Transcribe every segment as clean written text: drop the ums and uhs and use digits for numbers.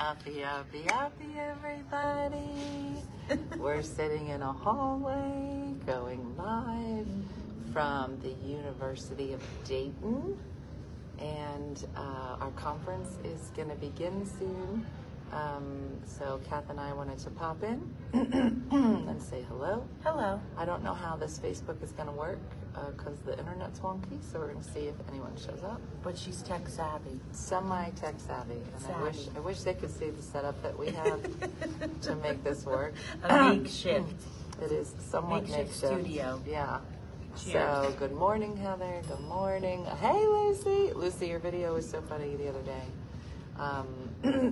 Uppy, everybody. We're sitting in a hallway going live from the University of Dayton. And our conference is going to begin soon. So Kath and I wanted to pop in and say hello. Hello. I don't know how this Facebook is going to work because the internet's wonky, so we're going to see if anyone shows up. But she's tech savvy. Semi-tech savvy. And I wish they could see the setup that we have to make this work. A makeshift. It is somewhat makeshift studio. Yeah. Cheers. So good morning, Heather. Good morning. Hey, Lucy. Lucy, your video was so funny the other day.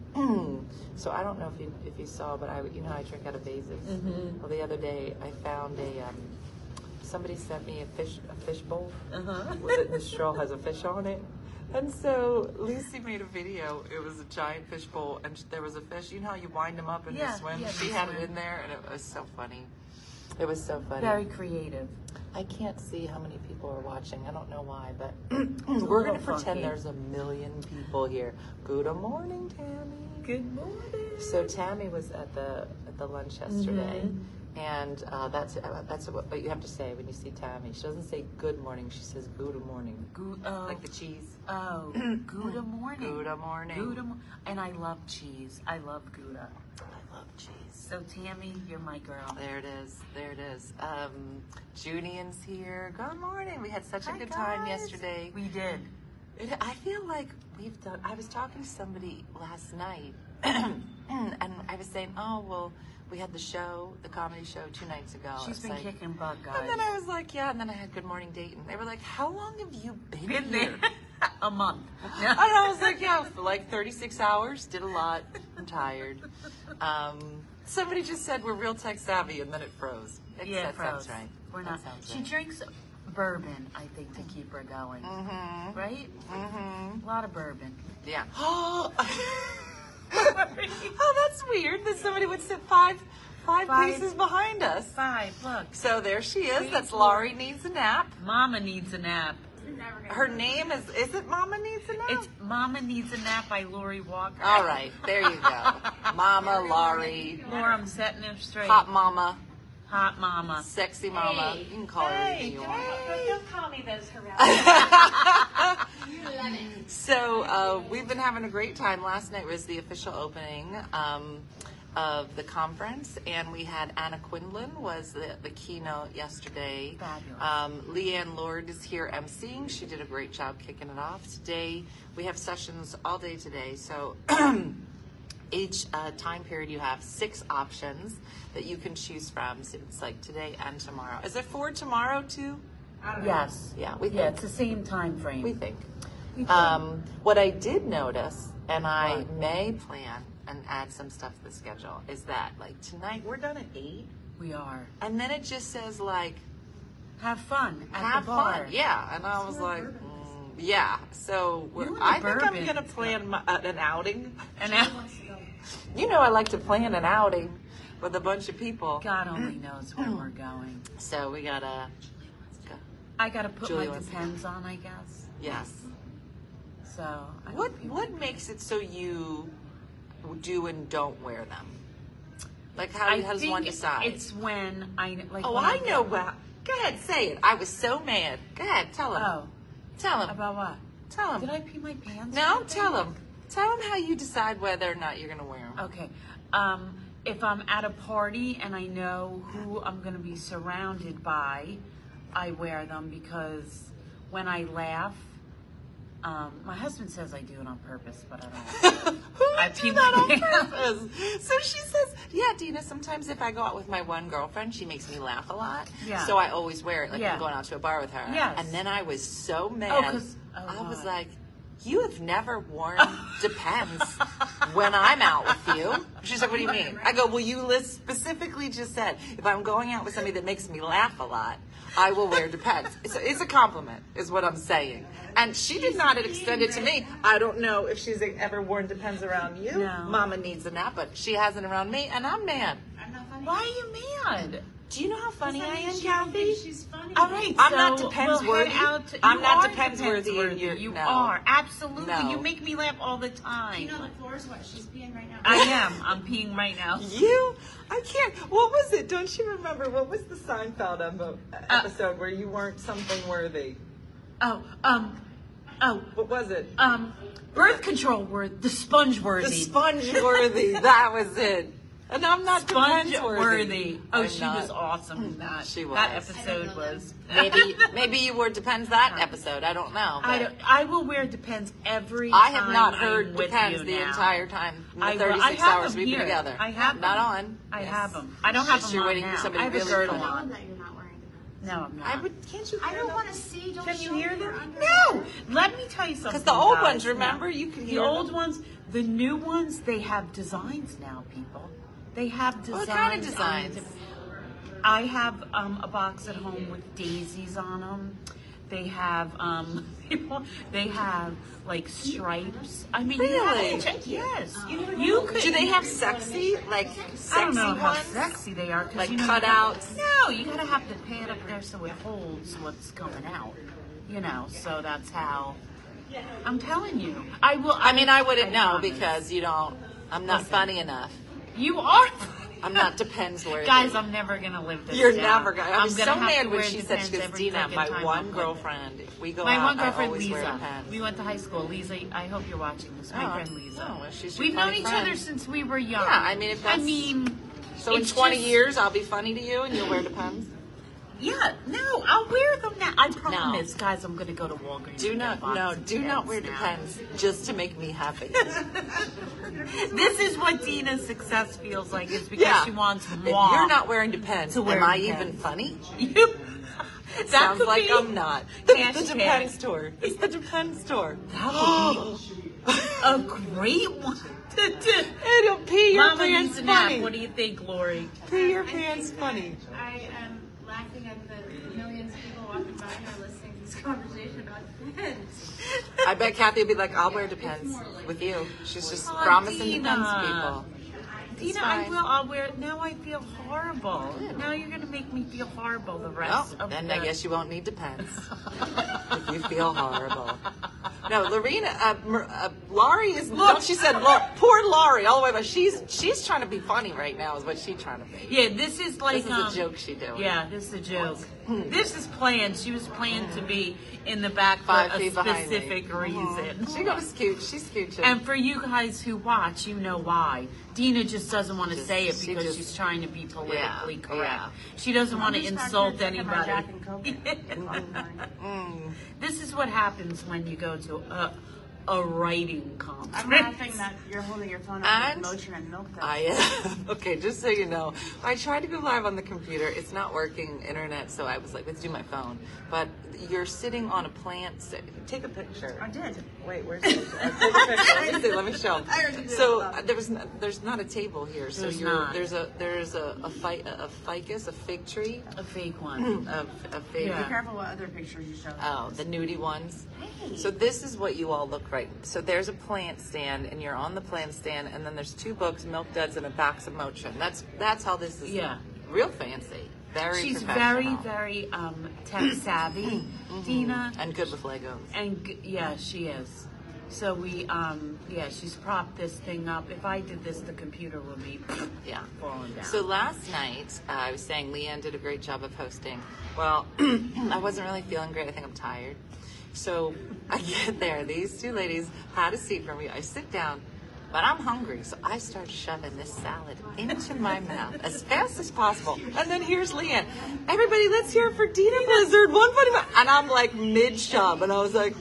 So I don't know if you saw, but you know how I drink out of vases. Mm-hmm. Well, the other day I found somebody sent me a fish bowl. The straw has a fish on it. And so Lucy made a video. It was a giant fish bowl, and there was a fish. You know how you wind them up and you swim? Yeah, she had it in there, and it was so funny. It was so funny. Very creative. I can't see how many people are watching. I don't know why, but we're going to pretend there's 1 million people here. Good morning, Tammy. Good morning. So Tammy was at the lunch yesterday, and that's what you have to say when you see Tammy. She doesn't say good morning. She says Gouda morning. Like the cheese. Oh, Gouda morning. Gouda morning. And I love cheese. I love Gouda. I love cheese. So Tammy, you're my girl. There it is. There it is. Junian's here. Good morning. We had such a good time yesterday. We did. I feel like we've done. I was talking to somebody last night, and I was saying, "Oh, well, we had the comedy show 2 nights ago." She's been kicking butt, guys. And then I was like, "Yeah." And then I had Good Morning Dayton. They were like, "How long have you been here?" A month. And I was like, "Yeah, for like 36 hours. Did a lot. I'm tired." Somebody just said we're real tech savvy, and then it froze. That sounds right. We're not. She drinks bourbon, I think, to keep her going. Right? A lot of bourbon. Yeah. Oh, that's weird that somebody would sit five paces behind us. 5, look. So there she is. That's Laurie Needs a Nap. Mama Needs a Nap. Her name is it Mama Needs a Nap? It's Mama Needs a Nap by Lori Walker. All right, there you go. Mama, Laurie. Laura, I'm setting him straight. Hot Mama. Hot Mama. Sexy Mama. Hey, you can call her anything you want. Don't call me those harassers. You love it. So we've been having a great time. Last night was the official opening of the conference, and we had Anna Quindlen was the keynote yesterday. Fabulous. Leanne Lord is here emceeing. She did a great job kicking it off. Today we have sessions all day today, so each time period you have 6 options that you can choose from. So it's like today and tomorrow. Is it for tomorrow too? Yes. Yeah, we think. Yeah, it's the same time frame. We think. What I did notice, and I may plan and add some stuff to the schedule, is that like tonight we're done at 8. We are. And then it just says like, have fun at have the bar. fun. Yeah. And I was like, yeah. So I think I'm going to plan an outing. You know I like to plan an outing with a bunch of people. God only knows where we're going. So we got to... I got to put my Depends on, I guess. Yes. So... What makes it so you do and don't wear them? Like how does one decide? It's when I... like. Oh, I know. Go ahead, say it. I was so mad. Go ahead, tell him. Oh. Tell him. About what? Tell him. Did I pee my pants? No, tell him. Tell him how you decide whether or not you're going to wear them. Okay. If I'm at a party and I know who I'm going to be surrounded by, I wear them because when I laugh, my husband says I do it on purpose, but I don't. I pee that on my purpose. So she says, yeah, Dina, sometimes if I go out with my one girlfriend, she makes me laugh a lot. Yeah. So I always wear it, like I'm going out to a bar with her. Yes. And then I was so mad. I was like, you have never worn Depends when I'm out with you. She's like, what do you mean? I go, well, you specifically just said, if I'm going out with somebody that makes me laugh a lot, I will wear Depends. It's a compliment, is what I'm saying. And she did not extend it to me. I don't know if she's ever worn Depends around you. No. Mama Needs a Nap, but she hasn't around me, and I'm mad. I'm not funny. Why are you mad? Do you know how funny I am, She don't Kathy? think she's funny. All right, I'm so not depends we'll head worthy. out to- I'm you not are depends worthy and you're- You no. are absolutely. No. You make me laugh all the Do time. you know the floor's what? She's peeing right now. I am. I'm peeing right now. I can't. What was it? Don't you remember? What was the Seinfeld episode where you weren't something worthy? Oh, What was it? birth control word, the sponge The worthy. sponge worthy. That was it. And I'm not Sponge depends worthy. Oh, I'm she not. was awesome in that. She That was. episode I don't know was. Maybe you were depends that episode. I don't know. but I will wear Depends every I time have not I'm heard with depends you the now. entire time. In the I 36 have hours them we've been here. together. I have not them. on. I Yes. have them. I don't have Just them you're on waiting for now. somebody I have a really girdle funny. on. That you're not wearing Depends. No, I'm not. I would. Can't you? I hear don't them? want to see. Don't Can show you me hear your them? underwear. No. Let me tell you something. Because the old guys. ones, remember, No. you could The hear old them. ones, the new ones, they have designs now, people. They have designs. What kind of on designs? it. I have a box at home with daisies on them. They have they have like stripes. I mean, you have to Really? check. Yes, you could. Do they have sexy, like sexy I don't know how ones? sexy they are. 'Cause Like you know, you gotta- cutouts? No, you gotta have the pad up there so it holds what's coming out. You know, so that's how. I'm telling you, I will. I mean, I wouldn't know promise. because you don't. I'm not Listen. funny enough. You are. I'm not depends worthy. Guys, I'm never gonna live this You're down. never gonna. I was I'm gonna so have mad to when wear she said, Depends she goes, every Dina, fucking my time one I'm with- girlfriend, we go My out, one I girlfriend, always wear Lisa. Depends. We went to high school. Lisa, I hope you're watching this. My Oh. friend Lisa. Oh, well, she's your We've known funny each friend. other since we were young. Yeah, I mean, if that's- I mean, So in it's 20 just- years, I'll be funny to you and you'll wear Depends? Yeah, no, I'll wear them now. I promise, guys. I'm gonna go to Walgreens. Do and get a not, box no, of do not wear now. Depends just to make me happy. This is what Dina's success feels like. It's because she wants If more. you're not wearing Depends, to wear am I Depends. even funny? You. That Sounds could like be I'm not. The Hashtag. Depends store. It's the Depends store. That would be a great one. It'll pee your Mama pants needs a nap. funny. What do you think, Lori? Pee your pants funny. I am laughing at the millions of people walking by here listening to this conversation about Depends. I bet Kathy would be like, I'll wear Depends with you. She's just Oh, promising Dina. Depends people. Dina, fine. I'll wear it. Now I feel horrible. Now you're going to make me feel horrible the rest Well, of then the... I guess you won't need Depends. If you feel horrible. No, Lorena, Laurie is, look, she said, look, poor Laurie, all the way, but she's trying to be funny right now is what she's trying to be. Yeah, this is like... This is a joke she doing. Yeah, this is a joke. This is planned. She was planned to be in the back for 5 a feet behind me. specific reason. She goes scooch, she's scooching. And for you guys who watch, you know why. Dina just doesn't want to Just- say it she because just- she's trying to be politically Yeah, correct. yeah. She doesn't want to just back insult here drinking my anybody. Jack and Coke. This is what happens when you go to a writing conference. I'm laughing that you're holding your phone up And with lotion and milk. I am. Okay, just so you know, I tried to go live on the computer. It's not working, internet, so I was like, let's do my phone. But you're sitting on a plant. Take a picture. I did. Wait, where's the picture? Take a picture. Let me see. Let me show. I already did So it. there's not a table here. So There's you're not. there's a ficus, a fig tree, A fake one. a fig. Yeah. Be careful what other pictures you show. Oh, the nudie ones. So this is what you all look like. So there's a plant stand, and you're on the plant stand, and then there's 2 books, Milk Duds, and a box of mocha. And that's how this is. Yeah. Real fancy. Very She's professional. very tech savvy, Dina. And good with Legos. And yeah, she is. So we, she's propped this thing up. If I did this, the computer would be Yeah. falling down. So last night, I was saying Leanne did a great job of hosting. Well, I wasn't really feeling great. I think I'm tired. So I get there. These 2 ladies had a seat for me. I sit down, but I'm hungry. So I start shoving this salad into my mouth as fast as possible. And then here's Leanne. Everybody, let's hear it for Dina Blizzard. One funny moment. And I'm like mid-shove. And I was like...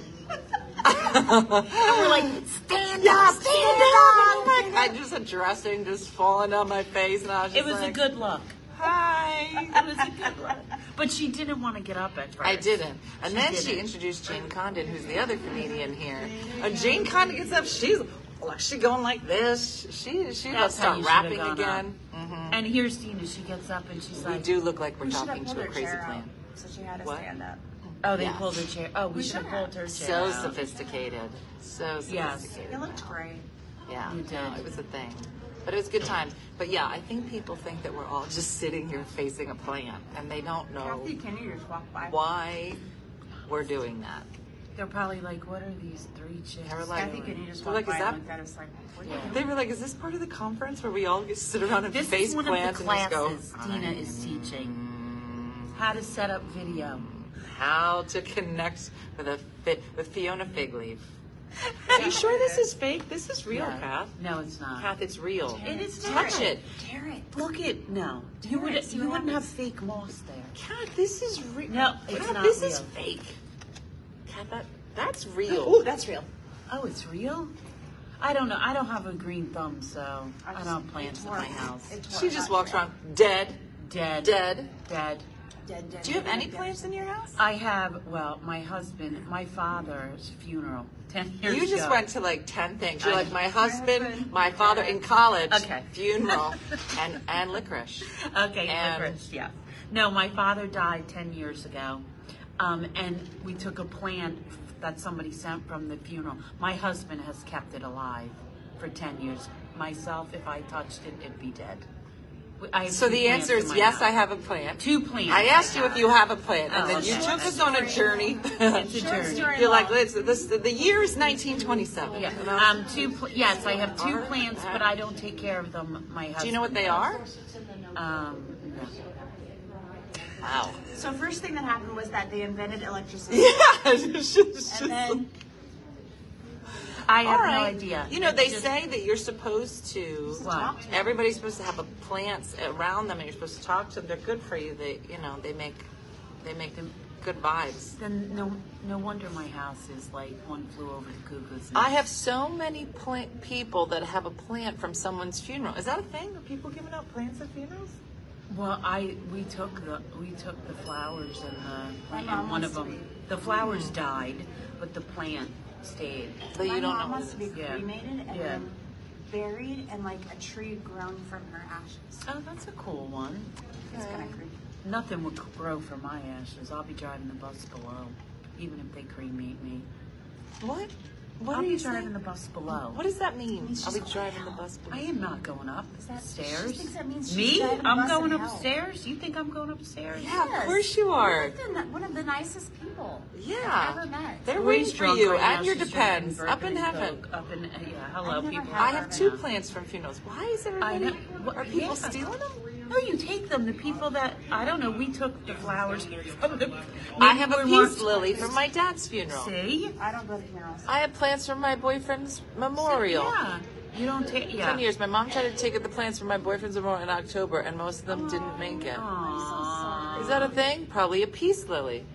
and we're like, stand Yeah, up, stand stand up! up. Like, I just had dressing just falling down my face, and I was just It was like, a good look. hi. It was a good look. But she didn't want to get up at first. I didn't. And She then she didn't. introduced Jane Condon, who's the other comedian here. And Jane Condon gets up, she's like, she going like this. She That's will how start you should rapping have gone again. Mm-hmm. And here's Dina. She gets up and she's We like, do look like we're We should have talking pulled to a her crazy chair out, plan. so she had to What? stand up. oh, they Yes. pulled her chair. Oh, we should have should pulled her chair So out. sophisticated. So Yes. sophisticated. It looked great. Yeah, You did. no, it was a thing. But it was good times. But yeah, I think people think that we're all just sitting here facing a plant, and they don't know Kathy, can you just walk by? why we're doing that. They're probably like, what are these three chicks? They were like, Kathy, can you just they're walk like, by is and that? look at us like, what are you Yeah. doing? They were like, is this part of the conference where we all get to sit around and This face is one plants of the and just go? classes Tina is teaching. How to set up video. How to connect with Fiona Figleaf. Are you sure this is fake? This is real, Yeah. Kath. No, it's not. Kath, it's real. It is Touch not. it. Tear it. Look at no. You Tear would it, see you what wouldn't have happens. fake moss there. Kath, this is real. No, it's Kath, not this is real. fake. Kath, that's real. Oh, that's real. Oh, it's real? I don't know. I don't have a green thumb, so I don't have plants in my house. She just walks around dead, Dead. dead. Dead. Dead. Do you have any plants in your house? I have, well, my husband, my father's funeral 10 years ago. You just went to like 10 things. You're I- like my husband, my father in college, Okay. funeral, and licorice. Okay, And- licorice, yeah. No, my father died 10 years ago, and we took a plant that somebody sent from the funeral. My husband has kept it alive for 10 years. Myself, if I touched it, it'd be dead. I have So two the plants answer in is my yes, house. I have a plant. 2 plants. I asked you if you have a plant, and Oh, then you okay. took us on a journey. It's a journey. You're like, the year is 1927. Yeah. Yes, I have 2 plants, but I don't take care of them. My husband. Do you know what they are? No. Wow. So first thing that happened was that they invented electricity. Yeah. it's just- And then I have All no right. idea. You know, It's they just- say that you're supposed to. What? Everybody's supposed to have a plants around them, and you're supposed to talk to them. They're good for you. They make them good vibes. Then no wonder my house is like one flew over the cuckoo's nest. I have so many people that have a plant from someone's funeral. Is that a thing? Are people giving out plants at funerals? Well, we took the flowers and My and mom one wants of to them. The flowers died, but the plant stayed. But my you don't mom know. wants to be Yeah. cremated and Yeah. then buried and like a tree grown from her ashes. Oh, that's a cool one. It's kind of creepy. Nothing would grow from my ashes. I'll be driving the bus below, even if they cremate me. What? What I'll are be you driving saying? the bus below. What does that mean? means I'll be she's driving the going bus. I am not going up the stairs. She thinks that means she's Me? driving the I'm bus going in hell. upstairs? You think I'm going upstairs? Yeah, Yes. of course you are. One of the nicest people Yeah. I've ever met. They're Louise waiting for drunk you right now. and your She's depends. drinking Up in bourbon and heaven. Coke. Up in hello, I've never people. had I that. have 2 plants from funerals. Why is I everybody? know. What- Are people yeah. stealing them? No, you take them. The people that I don't know. We took the flowers from the. I have a Maybe we peace weren't- lily from my dad's funeral. See? I don't go to funerals. I have plants from my boyfriend's memorial. Yeah. You don't take. Yeah. 10 years. My mom tried to take the plants from my boyfriend's memorial in October, and most of them didn't make it. Aww. Is that a thing? Probably a peace lily.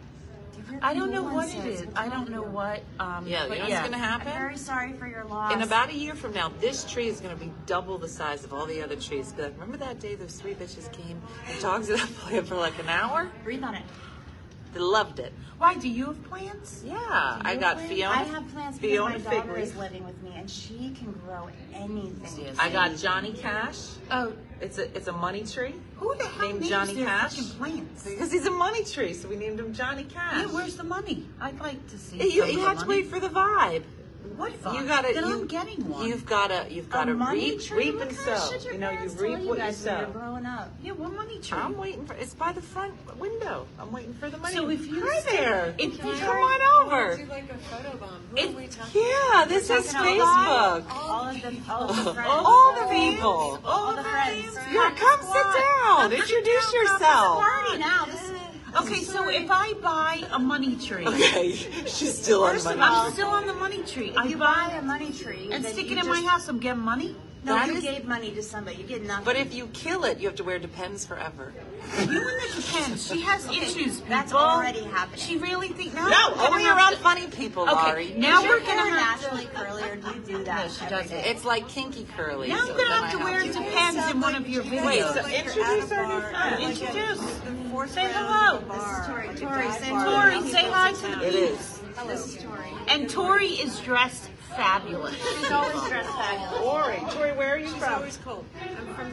I don't know what it is. I don't know what. Yeah, but you know what's going to I'm happen? very sorry for your loss. In about a year from now, this tree is going to be double the size of all the other trees. Be like, remember that day those 3 bitches came and talked to that plant for like an hour? Breathe on it. They loved it. Why do you have plants? Yeah, I got plants? Fiona. I have plants because Fiona my daughter Figleaf. is living with me, and she can grow anything. Yes. I got Johnny Cash. Oh, It's a money tree. who the hell Named names Johnny their Cash? fucking plants? Because he's a money tree, so we named him Johnny Cash. Yeah, where's the money? I'd like to see. You, some you of have the to money. wait for the vibe. What vibe? You gotta. Then you, I'm getting one. You've gotta money reap, tree? reap What and kind of sow. shit your You know, you parents reap told what you guys when you were sow. growing up? Yeah, one money tree. I'm waiting for. It's by the front window. I'm waiting for the money. So if you Hi say- there. if you Come on over. Do like a photo bomb. Who It- are we talking Yeah, this is talking about Facebook. All of the friends. All the people. All the friends. Yeah, come sit down. Introduce yourself. Party now. This is Okay, so if I buy a money tree, Okay, she's still on money. I'm still on the money tree. I you buy buy a money tree and then stick you it in my just- house. I'm getting money. No, That you is- gave money to somebody. You get nothing. But if you kill it, you have to wear Depends forever. You and the Depends. She has issues. That's people. already happening. She really thinks No, we're gonna only have around to- funny people, Okay, Laurie. now Is we're your hair gonna have to. naturally curly, or do you do that? No, she every doesn't. day? It's like kinky curly. Now so I'm gonna then have to I wear to. Depends in one of your videos. Wait, so introduce our new friend. Introduce. Say hello. This is Tori. Tori, say Tori, say hi to the It is. This is Tori. And Tori is dressed fabulous. She's always dressed fabulous. Tori, where are you It's from? always cold. I'm from the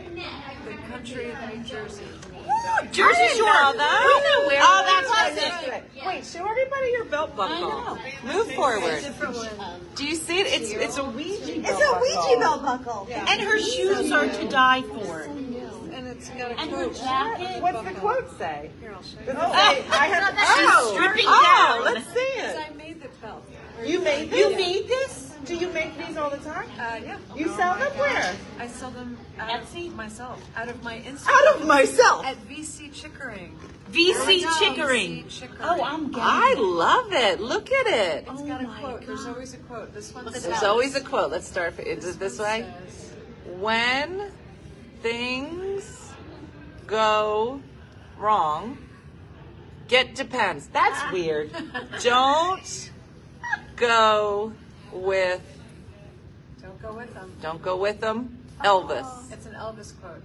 country of New Jersey. Jersey Shore. know that. We know where. Oh, that's we right. live. That's right. Wait, show everybody your belt buckle. Move forward. Different one. Do you see it? it's a Ouija belt. It's a Ouija belt buckle. And her shoes are to die for. And it's got a And her quote. jacket. What's the quote say? Here, I'll show Does you. it say, I have She's stripping oh, down. let's see it. I made the belt. You made this? You made this? Do you make these all the time? Yeah. You sell them where? I sell them Etsy? myself, out of my Instagram. Out of myself. At VC Chickering. VC Chickering. VC Chickering. Oh, I'm getting I it. love it. Look at it. It's got a quote. There's always a quote. This one says. There's always a quote. Let's start. Is it this way? says, When things go wrong, depends. That's weird. Don't go with. Don't go with them. Don't go with them. Elvis. It's an Elvis quote.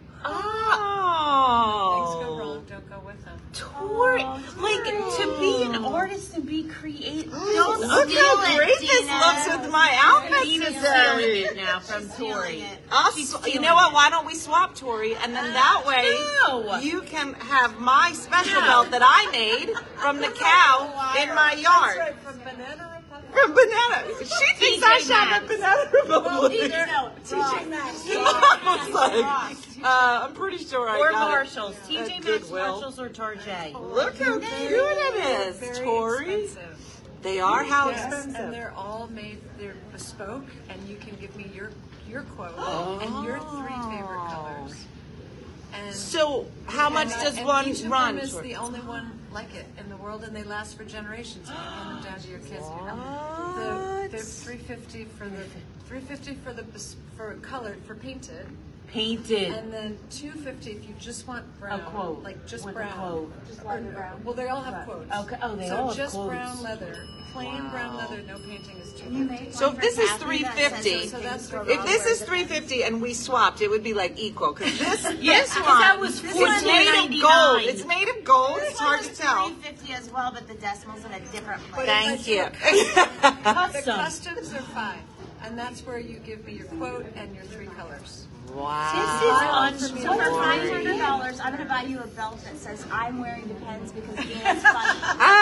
Oh. Things go wrong. Don't go with them. Tori, like to be an artist and be creative. Don't look how great this looks with my outfit Tina's stealing today. it now from Tori. You know what? Why don't we swap, Tori? And then that way No. you can have my special belt that I made from the cow in my yard. That's right, from Banana Republic. From Banana. She thinks I shop at Banana Republic. TJ Maxx. I was like, I'm pretty sure I Or got Marshalls. it TJ at Maxx, Goodwill. Marshalls, or Target. Look how cute it is, Very Tori. expensive. They are how Yes, expensive. and they're all made, they're bespoke, and you can give me your quote and your 3 favorite colors. And So how much does and one each of run? them is the only one like it in the world, and they last for generations. You can hand them down to your kids. The 350 for the for colored for painted, Painted. and then 250 if you just want brown, quote. like just With a brown. quote. Or, well, they all have quotes. Okay. Oh, they so all have just quotes. brown leather, plain brown leather, no painting is 250. You make So one if for this is Kathy that says 350, So that's for if this is 350 and we swapped, it would be like equal. Because this Yes, one, that was it's made of $14.99. gold. It's made of gold. It's hard to This tell. one was $3.50 as well, but the decimals in a different place. Thank you. The Custom. customs are 5, and that's where you give me your quote and your 3 colors. Wow. This is So for unstoried. $500, I'm gonna buy you a belt that says "I'm wearing Depends" because Dana's funny.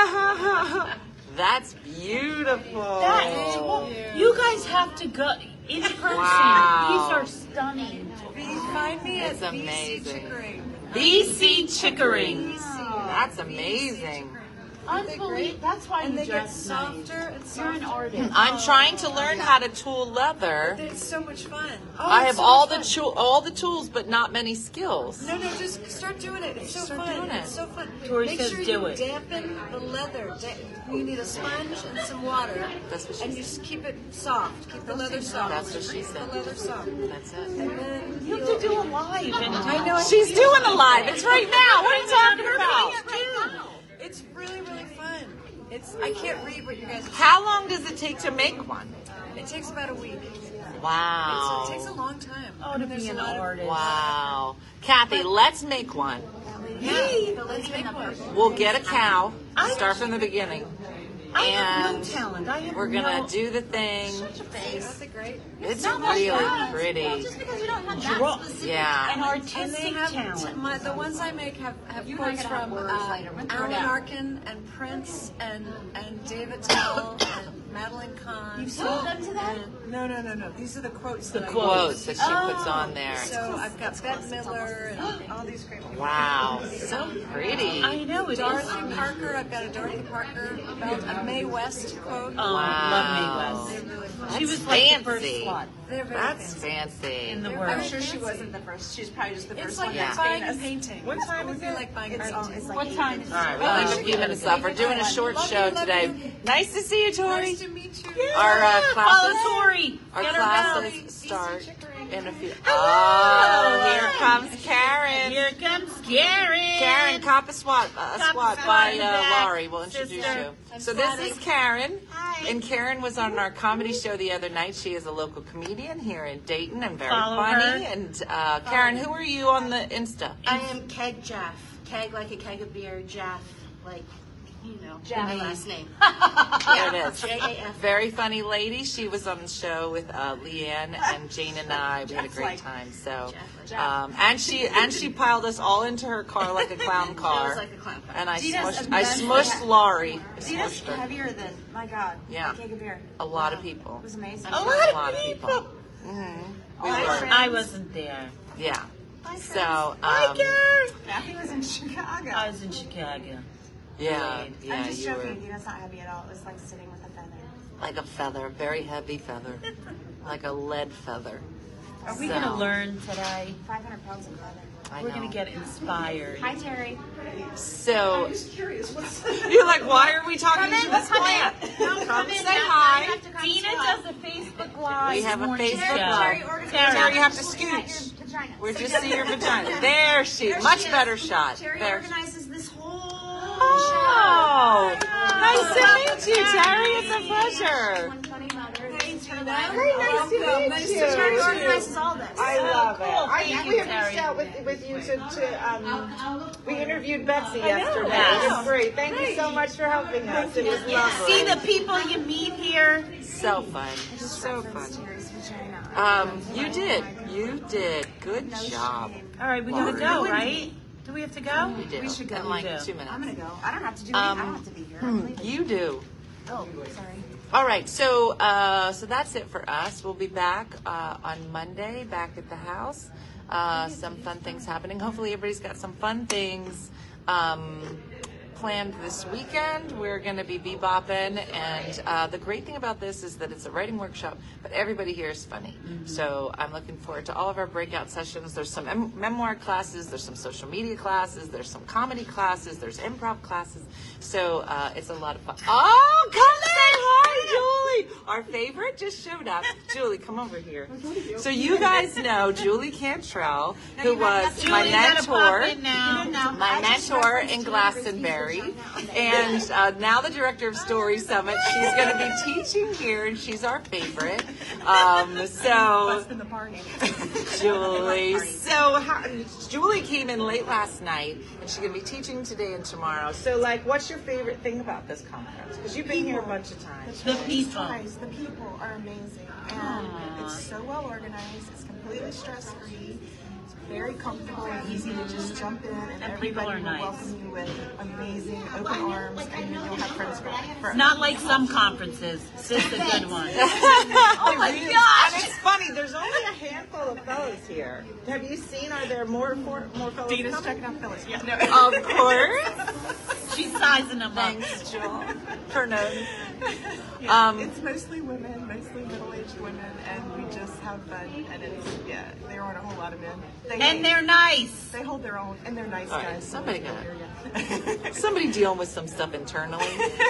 That's beautiful. You guys have to go in person. Wow. These are stunning. Find me It's at amazing. VC Chickering. BC Chickering. That's amazing. Unbelievable. That's why And you they get dress nice. softer and You're an softer. artist. I'm trying to learn how to tool leather. It's so much fun. I have all the tools, but not many skills. No, just start doing it. It's so Start fun. doing it. It's so fun. Tori Make says sure do you it. dampen the leather. You need a sponge and some water. That's what she And you just keep it soft. Keep the leather soft. That's what she Keep said. the leather soft. That's it. And then You have to do a live. And I know. She's doing a live. It's right now. What are you talking about? It's really, really fun. I can't read what you guys are saying. How long does it take to make one? It takes about a week. Wow. It takes a long time. Oh, to There's be a an lot of- artist. Wow. Kathy, let's make one. Hey, let's make one. We'll get a cow. Start from the beginning. I have no And talent. I have we're gonna no... do the thing. Isn't it great? It's Not much really fun. pretty. Just because you don't have that Draw- specific. Yeah. An And artistic they have talent. the ones I make have You and I quotes could have from words later. We'll throw it Alan out. Arkin and Prince and David Tell and Madeline Kahn. You've sold them to them? No. These are the quotes. The that I Quotes use. that she puts on there. So I've got Bette Midler and all these great people. Wow. So pretty. I know it is. Dorothy Parker. I've got a Dorothy Parker belt. A Mae West quote. Oh, Wow. love Mae West. They're really fun. She That's was like the first fancy. slut They're very That's fancy. fancy. in the They're world. I'm sure she wasn't the first. She's probably just the It's first like one. Yeah. buying a painting. What time It would is be it? like buying a It's painting. like What time is it? All right, we only have a few minutes left. We're doing a short Love show you, love today. you. Nice to see you, Tori. Nice to meet you. Our Follow classes, Tori. our Get her belt. classes start in a few. Oh, here comes Karen. Here comes Karen. Karen, cop a swat by back, Laurie. We'll introduce sister. you. So this is Karen. Hi. And Karen was on our comedy show the other night. She is a local comedian here in Dayton and very Follow funny. her. And Karen, who are you on the Insta? I am Keg Jeff. Keg like a keg of beer, Jeff like You know, Jeff. my last name. There it is. J-A-F. Very funny lady. She was on the show with Leanne and Jane and I. We had a great time. So, and she piled us all into her car like a clown car. It was like a clown car. And I Dina's smushed Laurie. I Dina's smushed her. heavier than, my God. Yeah. A keg of beer. A lot of people. It was amazing. A lot of people. Mm-hmm. We were. I wasn't there. Yeah. So, Matthew was in Chicago. I was in Chicago. yeah, I'm yeah, just you joking. were Dina's not heavy at all. It was like sitting with a feather. like a feather, very heavy feather, like a lead feather. Are we So, going to learn today? 500 pounds of feather. I We're know. going to get inspired. Hi, Terry. So, you're like, why are we talking to this plant? Come say hi. Dina does a Facebook Live. We have a morning Facebook show. Live. Terry. Terry, you have to scooch. We're just seeing your vagina. There she, much better shot. Terry There. organizes this whole Oh, nice to meet you, Terry. It's a pleasure. 120 mothers. Hey, nice to meet you. Terry organizes all this. I love it. cool. Thank We you, have reached Terry. out with you to we interviewed Betsy yesterday. Yes. It was great. Thank you so much for helping us. It was lovely. See the people you meet here? So fun. So fun. Terry's vagina. You did. You did. Good job. All right, we got to go, right? Do we have to go? You did. We should go. In like We do. 2 minutes. I'm gonna go. I don't have to do anything. I don't have to be here. I'm leaving. You do. Oh, sorry. All right, so that's it for us. We'll be back on Monday, back at the house. Some fun things happening. Hopefully, everybody's got some fun things planned this weekend. We're going to be bebopping, and the great thing about this is that it's a writing workshop, but everybody here is funny. So I'm looking forward to all of our breakout sessions. There's some memoir classes, there's some social media classes, there's some comedy classes, there's improv classes. So it's a lot of fun. Oh, come say hi, Julie. Our favorite just showed up. Julie, come over here. So you guys know Julie Cantrell, who was my mentor. My mentor in Glastonbury, and now the director of Story Summit. She's going to be teaching here, and she's our favorite. Julie. Julie came in late last night, and she's going to be teaching today and tomorrow. So, like, what's your favorite thing about this conference? Because you've been here a bunch of times. The people. Guys, the people are amazing, and it's so well organized. It's completely stress-free. It's very comfortable and easy to just jump in, and people are everybody will nice. welcome you with amazing open arms, and you'll have friends for Not like some conferences. This is a good one. Oh my gosh! And it's funny. There's only a handful of fellas here. Have you seen? Are there more fellas? Dina's coming? checking out Phyllis. Yeah, no. Of course. She's sizing them up. Thanks, Jewel, for noting. It's mostly women, mostly middle-aged women, and we just have fun. And it's there aren't a whole lot of men. And they're nice. They hold their own, and they're nice All right, guys. somebody dealing with some stuff internally.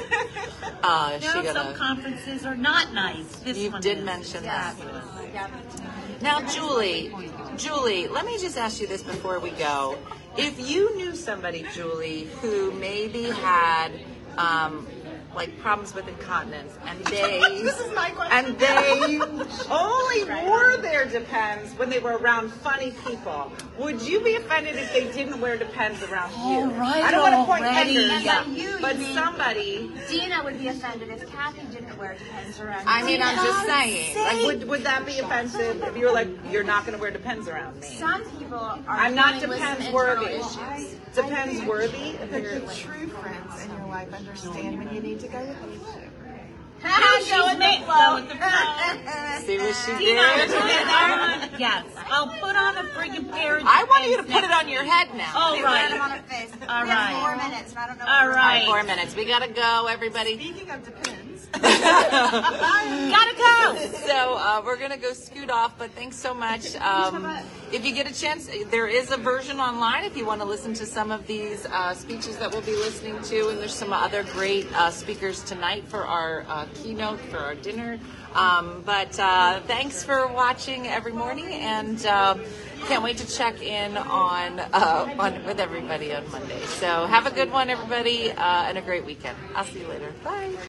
Some conferences are not nice. This You one did is. mention that. Yeah. Now, Julie, let me just ask you this before we go. If you knew somebody, Julie, who maybe had like problems with incontinence, and they This is my question. And they only wore their Depends when they were around funny people. Would you be offended if they didn't wear Depends around you? right I don't want to point already. fingers, And by you but mean somebody. Dina would be offended if Kathy didn't wear Depends around. I mean, I'm just saying. Like, would that be offensive if you were like, you're not going to wear Depends around me? Some people are. I'm not dealing with some Depends internal worthy. issues. Depends worthy, The apparently. true friends in your life understand when you need to go with them. She's go with the flow. See what she Tina, did? yes, I'll put on a friggin' pair of I want you to Depends put it next- on your head now. All They wear them right. on her face. All We have right. 4 minutes, and I don't know. All what right. 4 minutes. We gotta go, everybody. Speaking of Depends, Gotta go. So we're gonna go scoot off, but thanks so much. If you get a chance, there is a version online if you want to listen to some of these speeches that we'll be listening to, and there's some other great speakers tonight for our keynote for our dinner. But thanks for watching every morning, and can't wait to check in on with everybody on Monday. So have a good one, everybody, and a great weekend. I'll see you later. Bye.